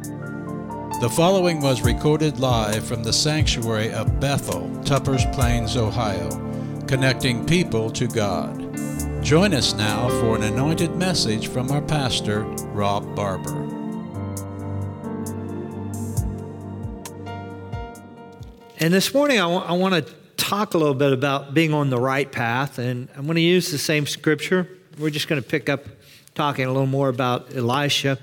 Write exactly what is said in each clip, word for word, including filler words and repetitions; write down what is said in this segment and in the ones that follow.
The following was recorded live from the sanctuary of Bethel, Tuppers Plains, Ohio, connecting people to God. Join us now for an anointed message from our pastor, Rob Barber. And this morning I, w- I want to talk a little bit about being on the right path, and I'm going to use the same scripture. We're just going to pick up talking a little more about Elisha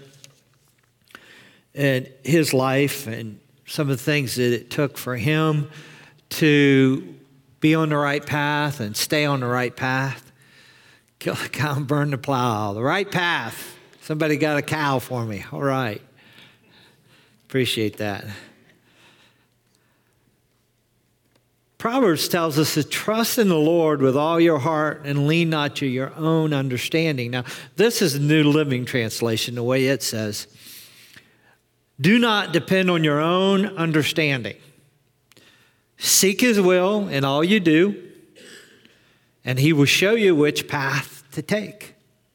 and his life and some of the things that it took for him to be on the right path and stay on the right path. Kill the cow and burn the plow. The right path. Somebody got a cow for me. All right. Appreciate that. Proverbs tells us to trust in the Lord with all your heart and lean not to your own understanding. Now, this is the New Living Translation, the way it says. Do not depend on your own understanding. Seek His will in all you do, and He will show you which path to take.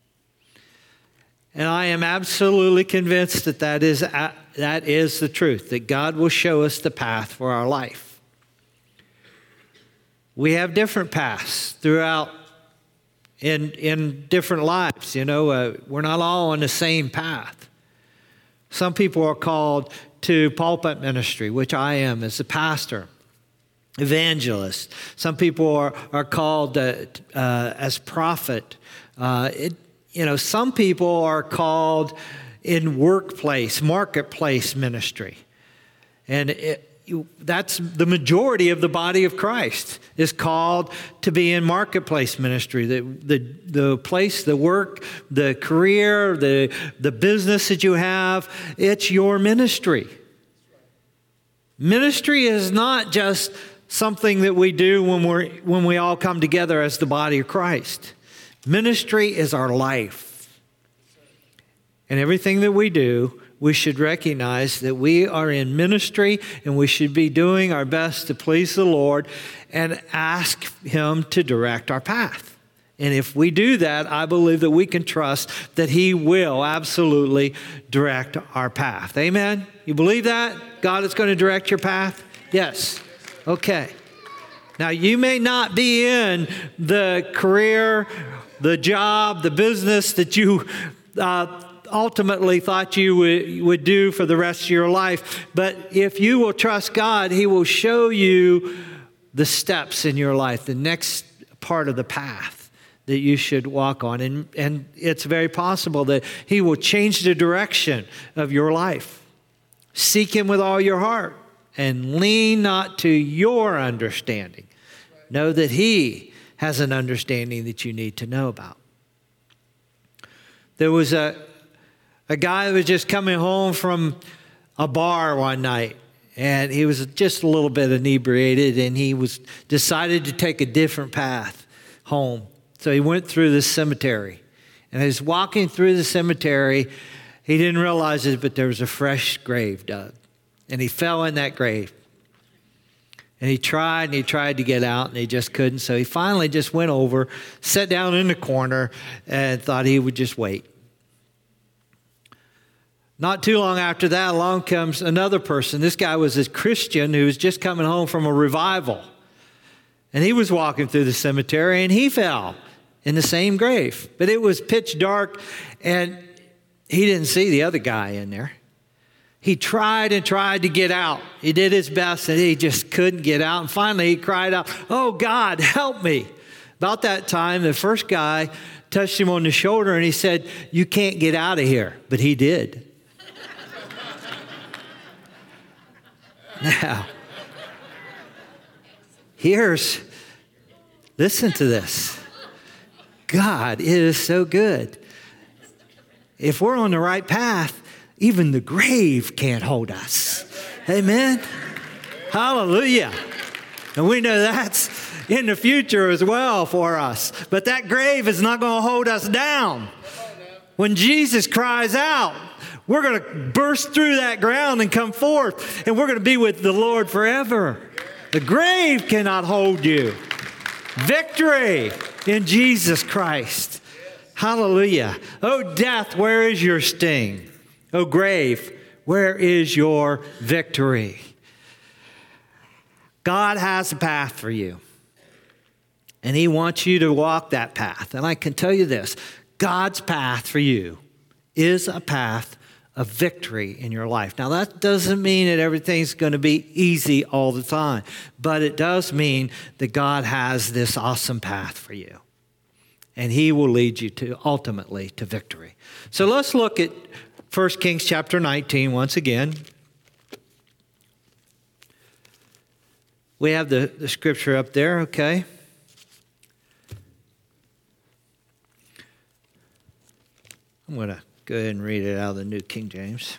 And I am absolutely convinced that that is, that is the truth, that God will show us the path for our life. We have different paths throughout in, in different lives. You know, uh, we're not all on the same path. Some people are called to pulpit ministry, which I am as a pastor, evangelist. Some people are, are called uh, uh, as prophet. Uh, it, you know, some people are called in workplace, marketplace ministry. And it, you, that's the majority of the body of Christ is called to be in marketplace ministry. The, the, the place, the work, the career, the, the business that you have, it's your ministry. Ministry is not just something that we do when we're when we all come together as the body of Christ. Ministry is our life. And everything that we do, we should recognize that we are in ministry and we should be doing our best to please the Lord and ask Him to direct our path. And if we do that, I believe that we can trust that He will absolutely direct our path. Amen? You believe that? God is going to direct your path? Yes. Okay. Now, you may not be in the career, the job, the business that you uh, ultimately thought you would, would do for the rest of your life. But if you will trust God, He will show you the steps in your life, the next part of the path that you should walk on. And, and it's very possible that He will change the direction of your life. Seek Him with all your heart and lean not to your understanding. Know that He has an understanding that you need to know about. There was a A guy who was just coming home from a bar one night, and he was just a little bit inebriated, and he was decided to take a different path home. So he went through this cemetery, and as he was walking through the cemetery, he didn't realize it, but there was a fresh grave dug, and he fell in that grave. And he tried and he tried to get out, and he just couldn't. So he finally just went over, sat down in the corner, and thought he would just wait. Not too long after that, along comes another person. This guy was a Christian who was just coming home from a revival. And he was walking through the cemetery, and he fell in the same grave. But it was pitch dark, and he didn't see the other guy in there. He tried and tried to get out. He did his best, and he just couldn't get out. And finally, he cried out, "Oh, God, help me." About that time, the first guy touched him on the shoulder, and he said, "You can't get out of here." But he did. Now, here's, listen to this. God is so good. If we're on the right path, even the grave can't hold us. Amen? Hallelujah. And we know that's in the future as well for us. But that grave is not going to hold us down. When Jesus cries out, we're going to burst through that ground and come forth, and we're going to be with the Lord forever. The grave cannot hold you. Victory in Jesus Christ. Hallelujah. Oh, death, where is your sting? Oh, grave, Where is your victory? God has a path for you. And he wants you to walk that path. And I can tell you this, God's path for you is a path of victory in your life. Now, that doesn't mean that everything's going to be easy all the time, but it does mean that God has this awesome path for you. And he will lead you to ultimately to victory. So let's look at First Kings chapter nineteen once again. We have the, the scripture up there, okay? I'm going to go ahead and read it out of the New King James.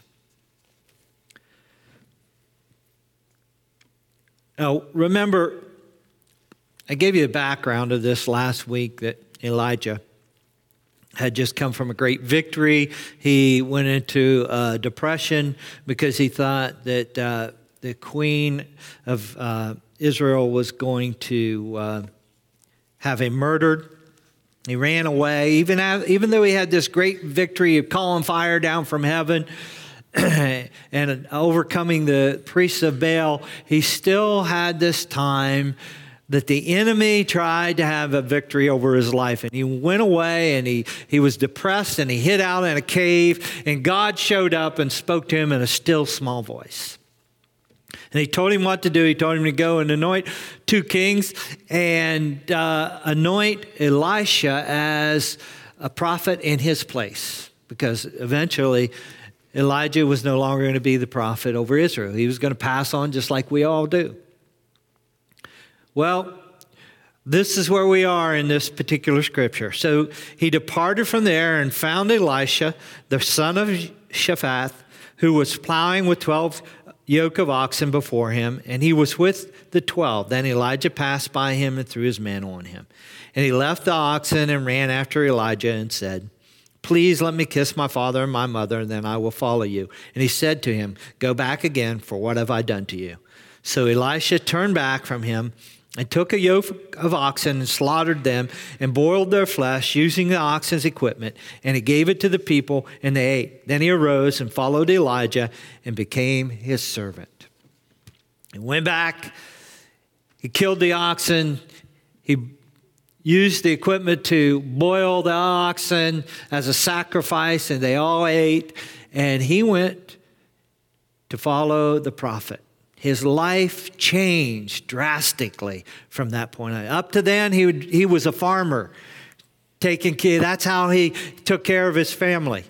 Now, remember, I gave you a background of this last week that Elijah had just come from a great victory. He went into uh, depression because he thought that uh, the queen of uh, Israel was going to uh, have him murdered. He ran away, even, even though he had this great victory of calling fire down from heaven and overcoming the priests of Baal. He still had this time that the enemy tried to have a victory over his life. And he went away and he, he was depressed and he hid out in a cave. And God showed up and spoke to him in a still small voice. And he told him what to do. He told him to go and anoint two kings and uh, anoint Elisha as a prophet in his place. Because eventually Elijah was no longer going to be the prophet over Israel. He was going to pass on just like we all do. Well, this is where we are in this particular scripture. So he departed from there and found Elisha, the son of Shaphat, who was plowing with twelve yoke of oxen before him, and he was with the twelve. Then Elijah passed by him and threw his mantle on him. And he left the oxen and ran after Elijah and said, "Please let me kiss my father and my mother, and then I will follow you." And he said to him, "Go back again, for what have I done to you?" So Elisha turned back from him and took a yoke of oxen and slaughtered them and boiled their flesh using the oxen's equipment. And he gave it to the people and they ate. Then he arose and followed Elijah and became his servant. He went back. He killed the oxen. He used the equipment to boil the oxen as a sacrifice, and they all ate. And he went to follow the prophet. His life changed drastically from that point on. Up to then, he would, he was a farmer, taking care. That's how he took care of his family.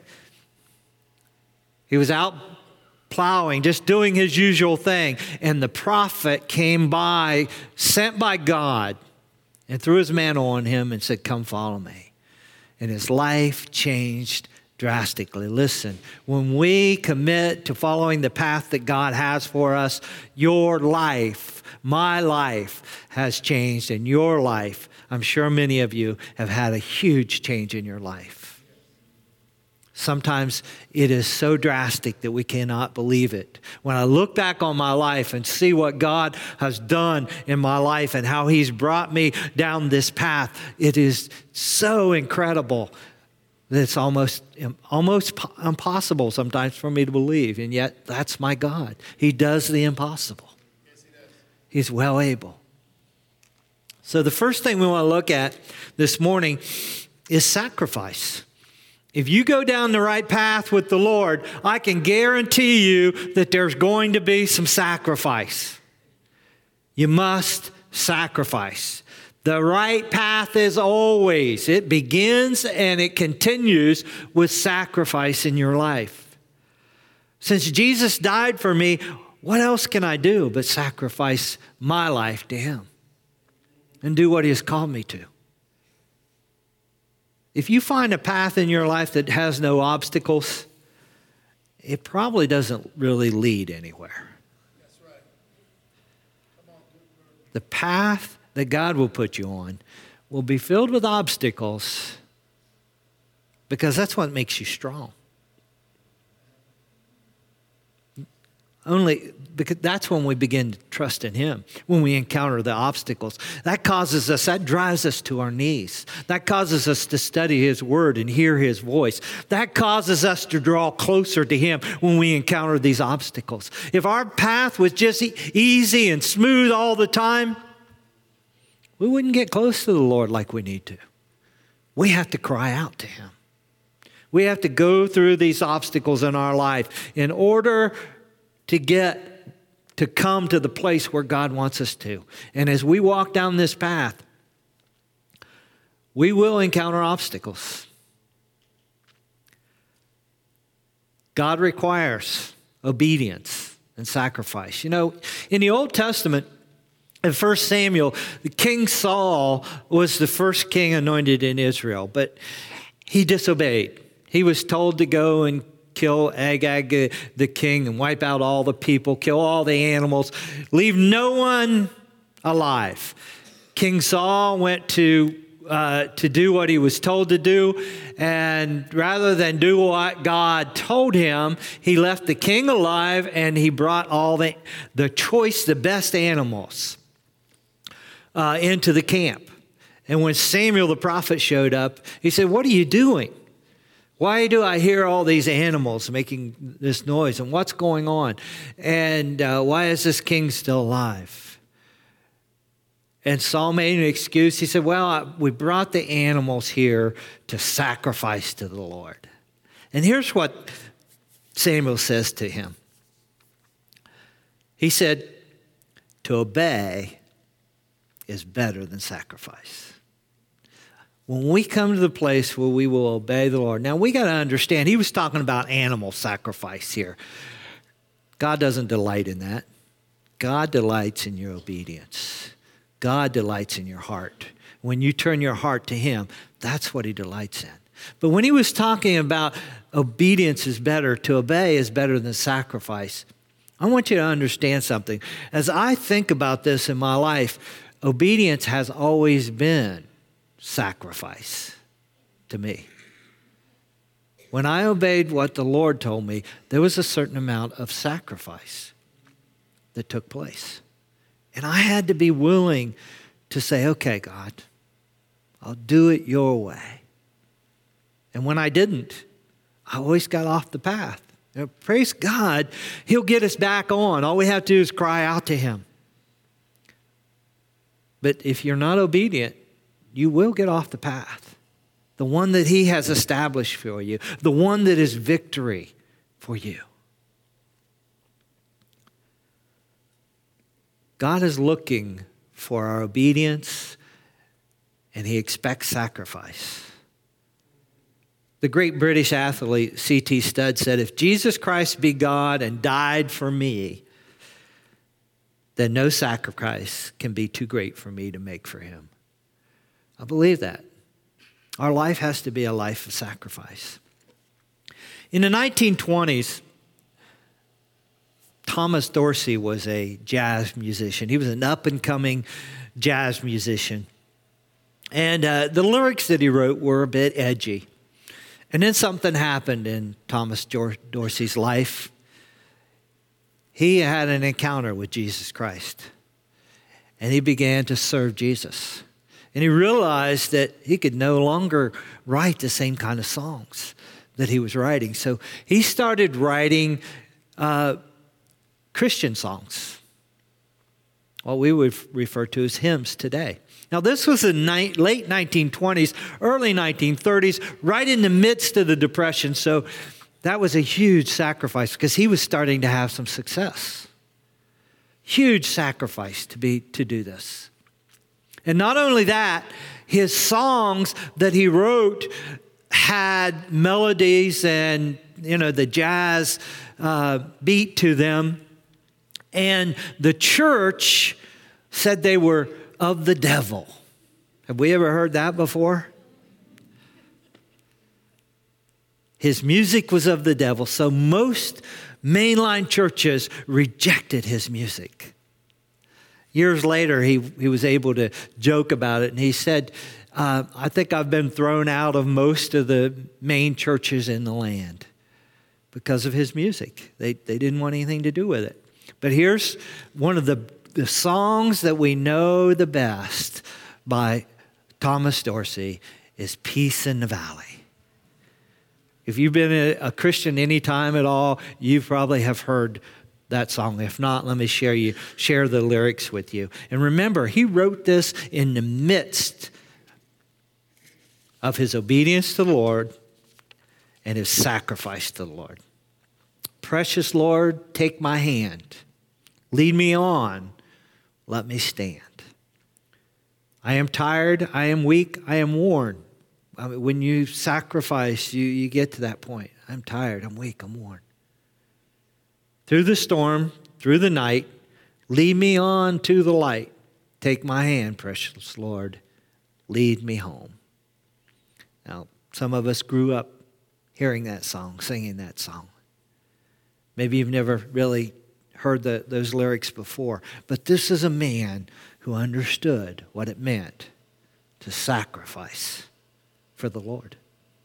He was out plowing, just doing his usual thing. And the prophet came by, sent by God, and threw his mantle on him and said, "Come follow me." And his life changed drastically. Listen, when we commit to following the path that God has for us, your life, my life has changed, and your life, I'm sure many of you have had a huge change in your life. Sometimes it is so drastic that we cannot believe it. When I look back on my life and see what God has done in my life and how he's brought me down this path, it is so incredible. It's almost, almost impossible sometimes for me to believe. And yet, that's my God. He does the impossible. Yes, he does. He's well able. So the first thing we want to look at this morning is sacrifice. If you go down the right path with the Lord, I can guarantee you that there's going to be some sacrifice. You must sacrifice. The right path is always, it begins and it continues with sacrifice in your life. Since Jesus died for me, what else can I do but sacrifice my life to him and do what he has called me to? If you find a path in your life that has no obstacles, it probably doesn't really lead anywhere. That's right. Come on. The path that God will put you on will be filled with obstacles because that's what makes you strong. Only because that's when we begin to trust in him, when we encounter the obstacles. That causes us, that drives us to our knees. That causes us to study his word and hear his voice. That causes us to draw closer to him when we encounter these obstacles. If our path was just e- easy and smooth all the time, we wouldn't get close to the Lord like we need to. We have to cry out to him. We have to go through these obstacles in our life in order to get to come to the place where God wants us to. And as we walk down this path, we will encounter obstacles. God requires obedience and sacrifice. You know, in the Old Testament, in First Samuel, King Saul was the first king anointed in Israel, but he disobeyed. He was told to go and kill Agag, the king, and wipe out all the people, kill all the animals, leave no one alive. King Saul went to uh, to do what he was told to do, and rather than do what God told him, he left the king alive, and he brought all the, the choice, the best animals uh, into the camp. And when Samuel the prophet showed up, he said, "What are you doing? Why do I hear all these animals making this noise? And what's going on? And uh, why is this king still alive?" And Saul made an excuse. He said, "Well, I, we brought the animals here to sacrifice to the Lord." And here's what Samuel says to him. He said, "To obey is better than sacrifice." When we come to the place where we will obey the Lord. Now, we got to understand, he was talking about animal sacrifice here. God doesn't delight in that. God delights in your obedience. God delights in your heart. When you turn your heart to him, that's what he delights in. But when he was talking about obedience is better, to obey is better than sacrifice, I want you to understand something. As I think about this in my life, obedience has always been sacrifice to me. When I obeyed what the Lord told me, there was a certain amount of sacrifice that took place. And I had to be willing to say, "Okay, God, I'll do it your way." And when I didn't, I always got off the path. You know, praise God, he'll get us back on. All we have to do is cry out to him. But if you're not obedient, you will get off the path. The one that he has established for you. The one that is victory for you. God is looking for our obedience, and he expects sacrifice. The great British athlete C T Studd said, "If Jesus Christ be God and died for me, then no sacrifice can be too great for me to make for him." I believe that. Our life has to be a life of sacrifice. In the nineteen twenties, Thomas Dorsey was a jazz musician. He was an up-and-coming jazz musician. And uh, the lyrics that he wrote were a bit edgy. And then something happened in Thomas Dorsey's life. He had an encounter with Jesus Christ. And he began to serve Jesus. And he realized that he could no longer write the same kind of songs that he was writing. So he started writing uh, Christian songs, what we would refer to as hymns today. Now, this was the ni- late nineteen twenties, early nineteen thirties, right in the midst of the Depression. So that was a huge sacrifice because he was starting to have some success. Huge sacrifice to be to do this. And not only that, his songs that he wrote had melodies and, you know, the jazz uh, beat to them. And the church said they were of the devil. Have we ever heard that before? His music was of the devil. So most mainline churches rejected his music. Years later, he, he was able to joke about it. And he said, uh, I think I've been thrown out of most of the main churches in the land because of his music. They, they didn't want anything to do with it. But here's one of the, the songs that we know the best by Thomas Dorsey is Peace in the Valley. If you've been a, a Christian any time at all, you probably have heard that song. If not, let me share you share the lyrics with you. And remember, he wrote this in the midst of his obedience to the Lord and his sacrifice to the Lord. Precious Lord, take my hand. Lead me on. Let me stand. I am tired. I am weak. I am worn. I mean, when you sacrifice, you, you get to that point. I'm tired. I'm weak. I'm worn. Through the storm, through the night, lead me on to the light. Take my hand, precious Lord. Lead me home. Now, some of us grew up hearing that song, singing that song. Maybe you've never really heard the, those lyrics before, but this is a man who understood what it meant to sacrifice for the Lord.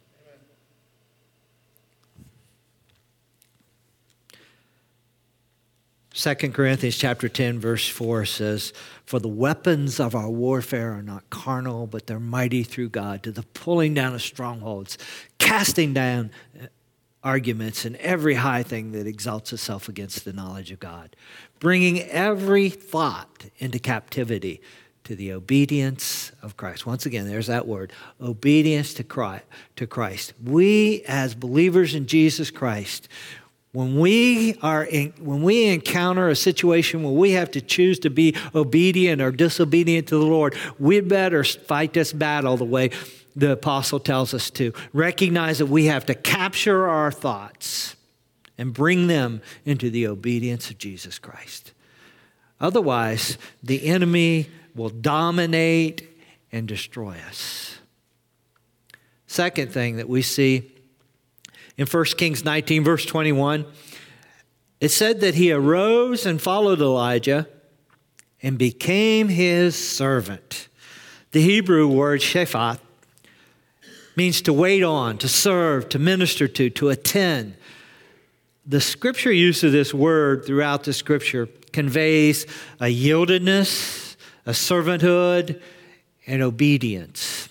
Second Corinthians chapter ten, verse four says, "For the weapons of our warfare are not carnal, but they're mighty through God to the pulling down of strongholds, casting down arguments and every high thing that exalts itself against the knowledge of God, bringing every thought into captivity to the obedience of Christ." Once again, there's that word, obedience to Christ. To Christ. We, as believers in Jesus Christ, When we are in, when we encounter a situation where we have to choose to be obedient or disobedient to the Lord, we better fight this battle the way the apostle tells us to. Recognize that we have to capture our thoughts and bring them into the obedience of Jesus Christ. Otherwise, the enemy will dominate and destroy us. Second thing that we see in First Kings nineteen, verse twenty-one, it said that he arose and followed Elijah and became his servant. The Hebrew word shephat means to wait on, to serve, to minister to, to attend. The scripture use of this word throughout the scripture conveys a yieldedness, a servanthood, and obedience.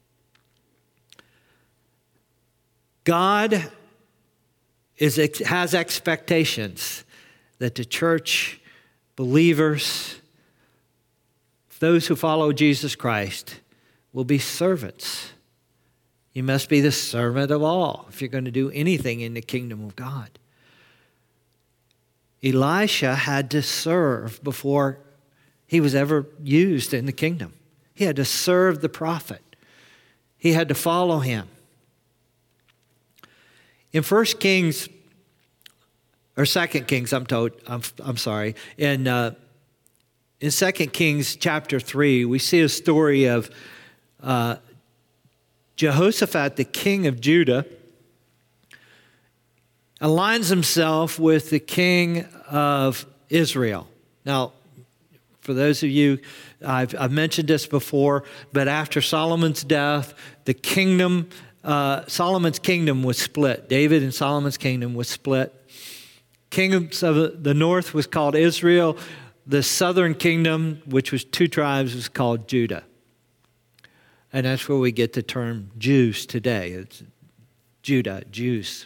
God is, has expectations that the church, believers, those who follow Jesus Christ, will be servants. You must be the servant of all if you're going to do anything in the kingdom of God. Elisha had to serve before he was ever used in the kingdom. He had to serve the prophet. He had to follow him. In First Kings, or Second Kings, I'm told, I'm, I'm sorry, in uh, in Second Kings chapter three, we see a story of uh, Jehoshaphat, the king of Judah, aligns himself with the king of Israel. Now, for those of you, I've, I've mentioned this before, but after Solomon's death, the kingdom Uh, Solomon's kingdom was split. David and Solomon's kingdom was split. Kingdoms of the north was called Israel. The southern kingdom, which was two tribes, was called Judah. And that's where we get the term Jews today. It's Judah, Jews.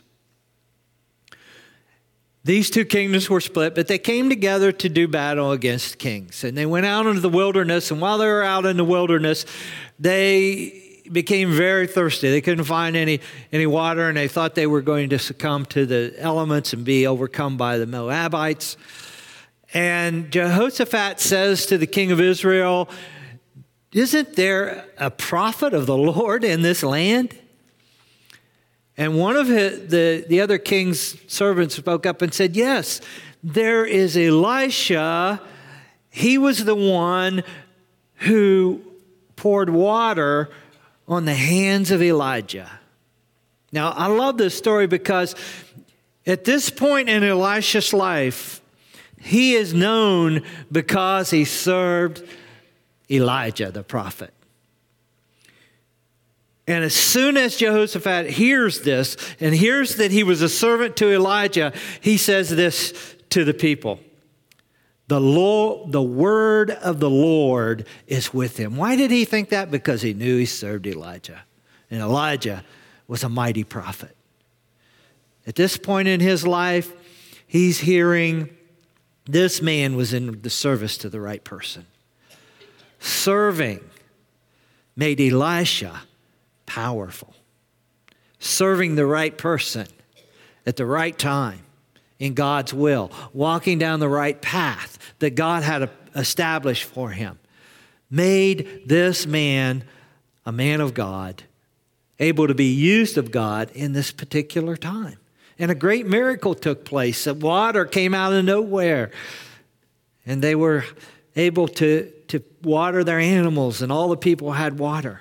These two kingdoms were split, but they came together to do battle against kings. And they went out into the wilderness, and while they were out in the wilderness, they became very thirsty. They couldn't find any, any water, and they thought they were going to succumb to the elements and be overcome by the Moabites. And Jehoshaphat says to the king of Israel, "Isn't there a prophet of the Lord in this land?" And one of his, the, the other king's servants spoke up and said, "Yes, there is Elisha. He was the one who poured water on the hands of Elijah." Now, I love this story because at this point in Elisha's life, he is known because he served Elijah, the prophet. And as soon as Jehoshaphat hears this and hears that he was a servant to Elijah, he says this to the people. The Lord, the word of the Lord is with him. Why did he think that? Because he knew he served Elijah. And Elijah was a mighty prophet. At this point in his life, he's hearing this man was in the service to the right person. Serving made Elisha powerful. Serving the right person at the right time in God's will. Walking down the right path that God had established for him. Made this man a man of God, able to be used of God in this particular time. And a great miracle took place. The water came out of nowhere. And they were able to, to water their animals, and all the people had water.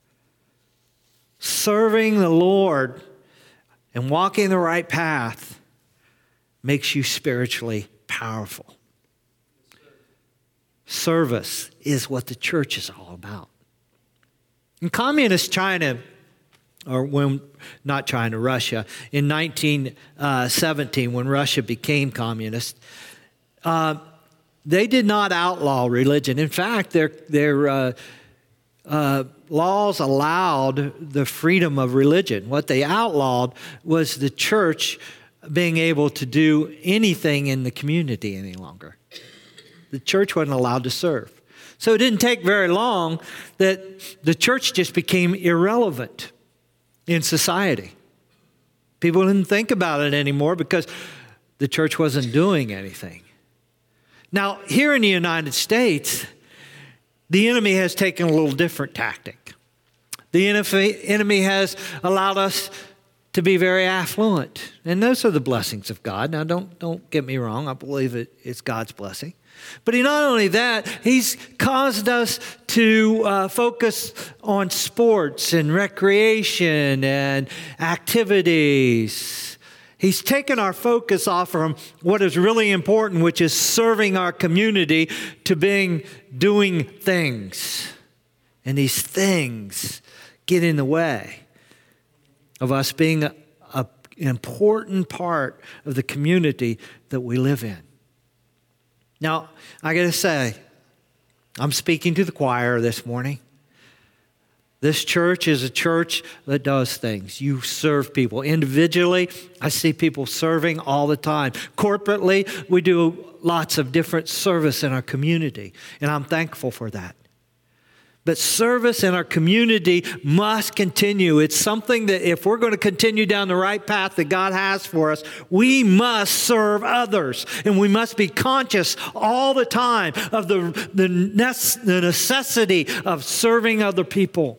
Serving the Lord and walking the right path makes you spiritually powerful. Service is what the church is all about. In communist China, or when, not China, Russia, in nineteen seventeen, when Russia became communist, uh, they did not outlaw religion. In fact, their, their uh, uh, laws allowed the freedom of religion. What they outlawed was the church being able to do anything in the community any longer. The church wasn't allowed to serve. So it didn't take very long that the church just became irrelevant in society. People didn't think about it anymore because the church wasn't doing anything. Now, here in the United States, the enemy has taken a little different tactic. The enemy has allowed us to be very affluent. And those are the blessings of God. Now, don't, don't get me wrong. I believe it, it's God's blessing. But he, not only that, he's caused us to uh, focus on sports and recreation and activities. He's taken our focus off from what is really important, which is serving our community, to being doing things. And these things get in the way of us being a, a, an important part of the community that we live in. Now, I got to say, I'm speaking to the choir this morning. This church is a church that does things. You serve people. Individually, I see people serving all the time. Corporately, we do lots of different service in our community, and I'm thankful for that. But service in our community must continue. It's something that if we're going to continue down the right path that God has for us, we must serve others. And we must be conscious all the time of the, the, the necessity of serving other people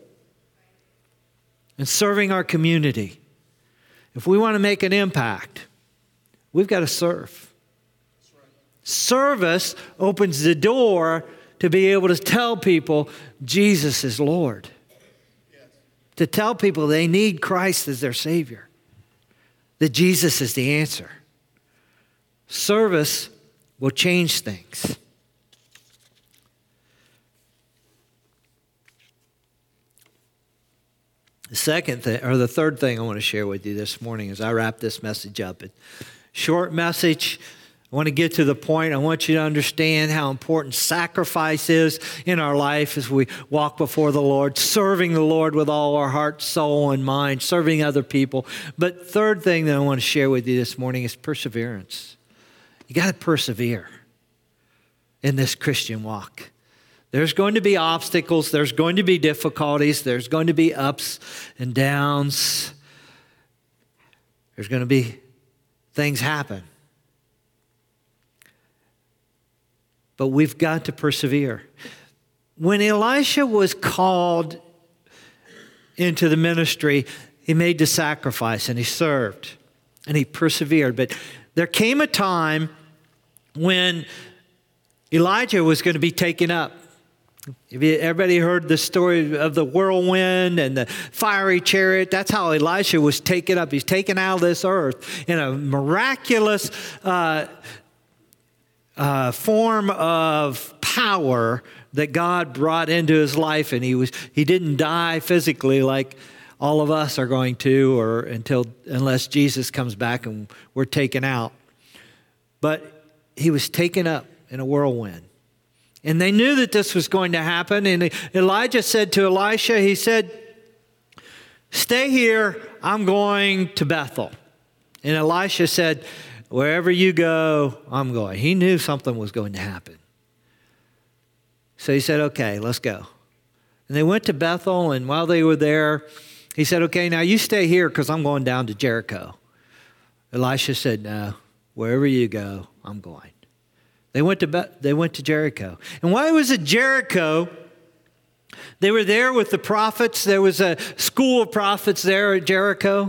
and serving our community. If we want to make an impact, we've got to serve. That's right. Service opens the door to be able to tell people Jesus is Lord. Yes. To tell people they need Christ as their Savior. That Jesus is the answer. Service will change things. The second thing, or the third thing I want to share with you this morning as I wrap this message up. A short message. I want to get to the point. I want you to understand how important sacrifice is in our life as we walk before the Lord, serving the Lord with all our heart, soul, and mind, serving other people. But third thing that I want to share with you this morning is perseverance. You got to persevere in this Christian walk. There's going to be obstacles. There's going to be difficulties. There's going to be ups and downs. There's going to be things happen. But we've got to persevere. When Elisha was called into the ministry, he made the sacrifice and he served and he persevered. But there came a time when Elijah was going to be taken up. Have you, everybody heard the story of the whirlwind and the fiery chariot? That's how Elisha was taken up. He's taken out of this earth in a miraculous uh, uh, form of power that God brought into his life. And he was he didn't die physically like all of us are going to, or until unless Jesus comes back and we're taken out. But he was taken up in a whirlwind. And they knew that this was going to happen. And Elijah said to Elisha, he said, stay here, I'm going to Bethel. And Elisha said, wherever you go, I'm going. He knew something was going to happen. So he said, okay, let's go. And they went to Bethel, and while they were there, he said, okay, now you stay here because I'm going down to Jericho. Elisha said, no, wherever you go, I'm going. They went to Be- they went to Jericho. And while he was at Jericho, they were there with the prophets. There was a school of prophets there at Jericho.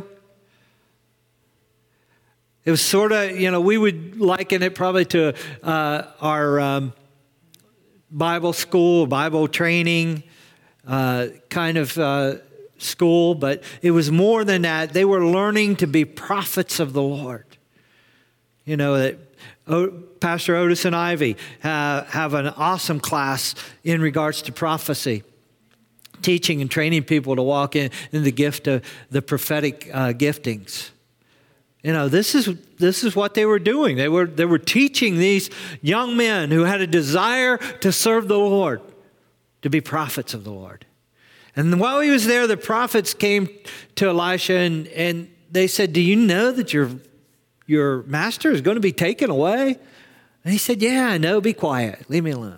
It was sort of, you know, we would liken it probably to uh, our um, Bible school, Bible training uh, kind of uh, school, but it was more than that. They were learning to be prophets of the Lord. You know, that oh, Pastor Otis and Ivy uh, have an awesome class in regards to prophecy, teaching and training people to walk in, in the gift of the prophetic uh, giftings. You know, this is this is what they were doing. They were they were teaching these young men who had a desire to serve the Lord, to be prophets of the Lord. And while he was there, the prophets came to Elisha and, and they said, do you know that your, your master is going to be taken away? And he said, yeah, I know. Be quiet. Leave me alone.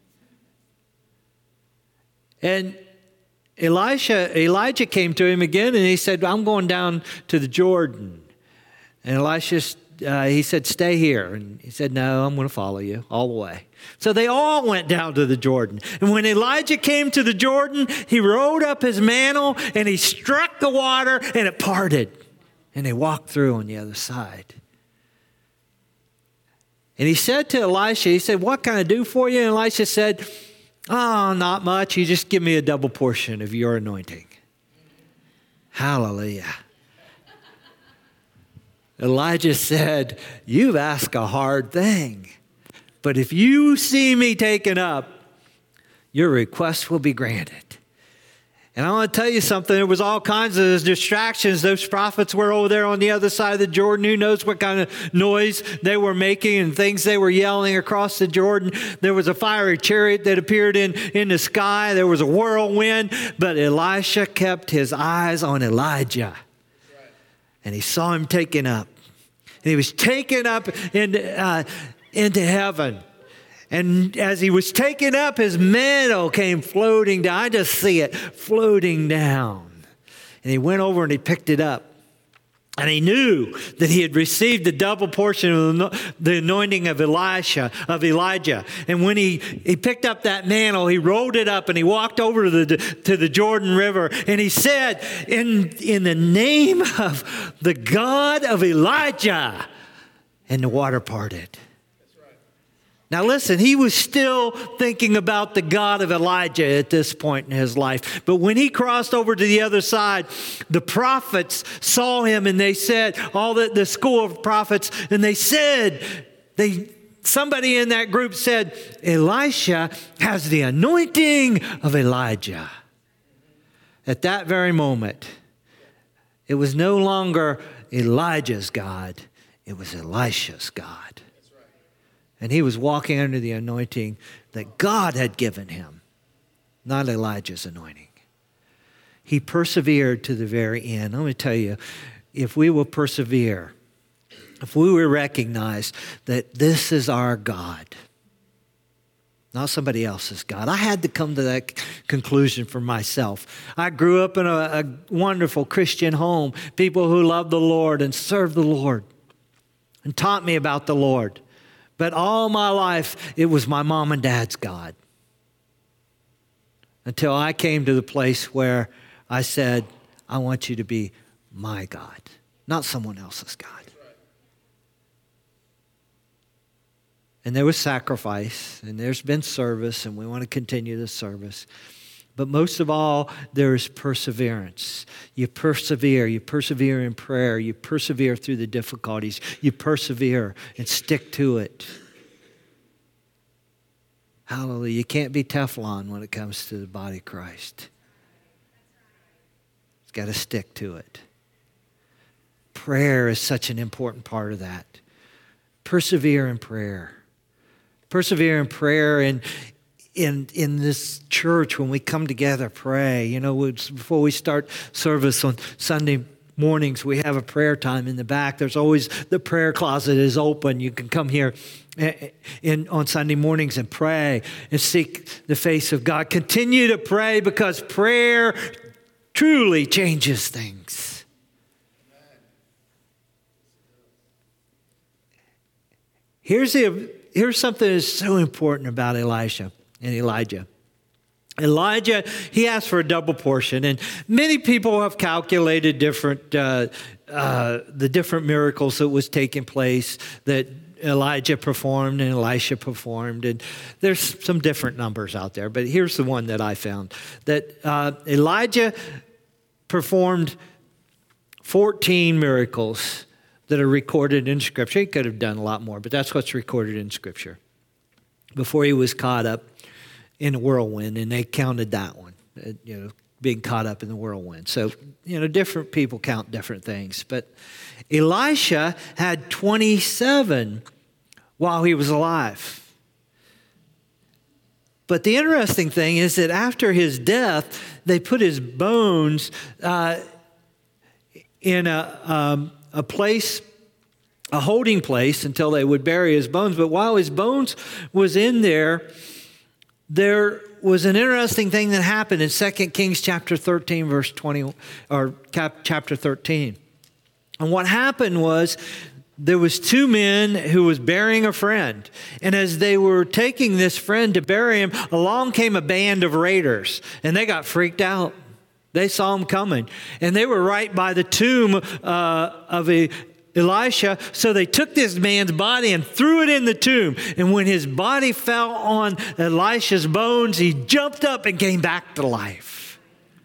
And Elisha, Elijah came to him again and he said, I'm going down to the Jordan. And Elisha, uh, he said, stay here. And he said, no, I'm going to follow you all the way. So they all went down to the Jordan. And when Elijah came to the Jordan, he rolled up his mantle and he struck the water and it parted. And they walked through on the other side. And he said to Elisha, he said, what can I do for you? And Elisha said, oh, not much. You just give me a double portion of your anointing. Hallelujah. Elijah said, you've asked a hard thing, but if you see me taken up, your request will be granted. And I want to tell you something. There was all kinds of distractions. Those prophets were over there on the other side of the Jordan. Who knows what kind of noise they were making and things they were yelling across the Jordan. There was a fiery chariot that appeared in, in the sky. There was a whirlwind. But Elisha kept his eyes on Elijah. And he saw him taken up. And he was taken up into, uh, into heaven. And as he was taken up, his mantle came floating down. I just see it floating down. And he went over and he picked it up. And he knew that he had received the double portion of the anointing of Elisha, of Elijah. And when he, he picked up that mantle, he rolled it up and he walked over to the, to the Jordan River. And he said, in, in the name of the God of Elijah, and the water parted. Now listen, he was still thinking about the God of Elijah at this point in his life. But when he crossed over to the other side, the prophets saw him and they said, all the, the school of prophets, and they said, they somebody in that group said, Elisha has the anointing of Elijah. At that very moment, it was no longer Elijah's God, it was Elisha's God. And he was walking under the anointing that God had given him, not Elijah's anointing. He persevered to the very end. Let me tell you, if we will persevere, if we will recognize that this is our God, not somebody else's God. I had to come to that conclusion for myself. I grew up in a, a wonderful Christian home, people who loved the Lord and served the Lord and taught me about the Lord. But all my life, it was my mom and dad's God. Until I came to the place where I said, I want you to be my God, not someone else's God. And there was sacrifice, and there's been service, and we want to continue the service. But most of all, there is perseverance. You persevere. You persevere in prayer. You persevere through the difficulties. You persevere and stick to it. Hallelujah. You can't be Teflon when it comes to the body of Christ. It's got to stick to it. Prayer is such an important part of that. Persevere in prayer. Persevere in prayer and in in this church when we come together, pray. You know, before we start service on Sunday mornings, we have a prayer time in the back. There's always, the prayer closet is open. You can come here in on Sunday mornings and pray and seek the face of God. Continue to pray because prayer truly changes things. Here's, the, here's something that's so important about Elisha and Elijah. Elijah, he asked for a double portion, and many people have calculated different uh, uh, the different miracles that was taking place that Elijah performed and Elisha performed, and there's some different numbers out there, but here's the one that I found, that uh, Elijah performed fourteen miracles that are recorded in Scripture. He could have done a lot more, but that's what's recorded in Scripture. Before he was caught up in a whirlwind, and they counted that one, you know, being caught up in the whirlwind. So, you know, different people count different things. But Elisha had twenty-seven while he was alive. But the interesting thing is that after his death, they put his bones uh, in a... Um, a place, a holding place until they would bury his bones. But while his bones was in there, there was an interesting thing that happened in Second Kings chapter thirteen, verse twenty, or cap, chapter thirteen. And what happened was there was two men who was burying a friend. And as they were taking this friend to bury him, along came a band of raiders, and they got freaked out. They saw him coming, and they were right by the tomb uh, of a Elisha. So they took this man's body and threw it in the tomb. And when his body fell on Elisha's bones, he jumped up and came back to life.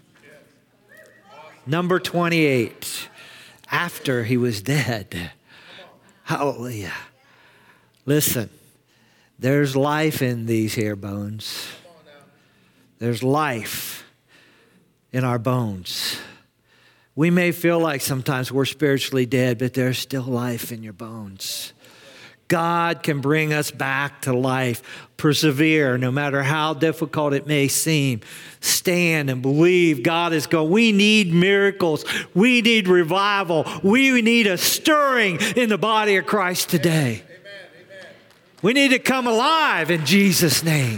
Number twenty-eight, after he was dead. Hallelujah. Listen, there's life in these here bones. There's life in our bones. We may feel like sometimes we're spiritually dead, but there's still life in your bones. God can bring us back to life. Persevere, no matter how difficult it may seem. Stand and believe God is going. We need miracles. We need revival. We need a stirring in the body of Christ today. Amen. Amen. We need to come alive in Jesus' name.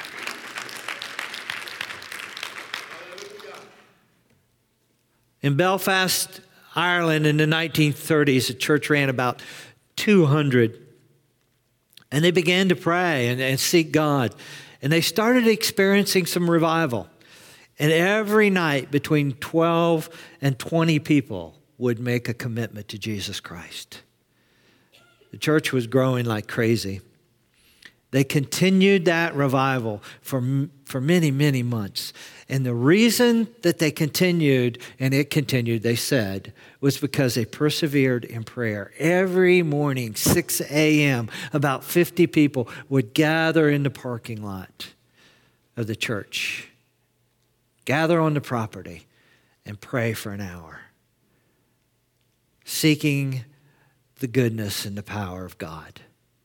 In Belfast, Ireland, in the nineteen thirties, the church ran about two hundred. And they began to pray and, and seek God. And they started experiencing some revival. And every night, between twelve and twenty people would make a commitment to Jesus Christ. The church was growing like crazy. They continued that revival for, for many, many months. And the reason that they continued, and it continued, they said, was because they persevered in prayer. Every morning, six a.m., about fifty people would gather in the parking lot of the church, gather on the property, and pray for an hour, seeking the goodness and the power of God.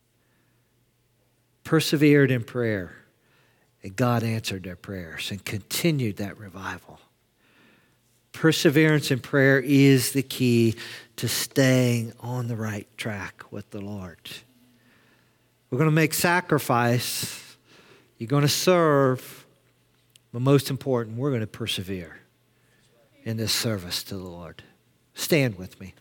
Persevered in prayer, and God answered their prayers and continued that revival. Perseverance in prayer is the key to staying on the right track with the Lord. We're going to make sacrifice. You're going to serve. But most important, we're going to persevere in this service to the Lord. Stand with me.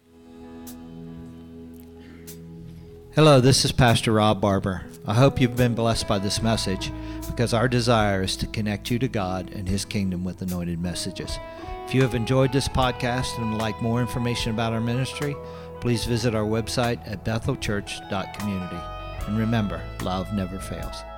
Hello, this is Pastor Rob Barber. I hope you've been blessed by this message, because our desire is to connect you to God and His kingdom with anointed messages. If you have enjoyed this podcast and would like more information about our ministry, please visit our website at bethel church dot community. And remember, love never fails.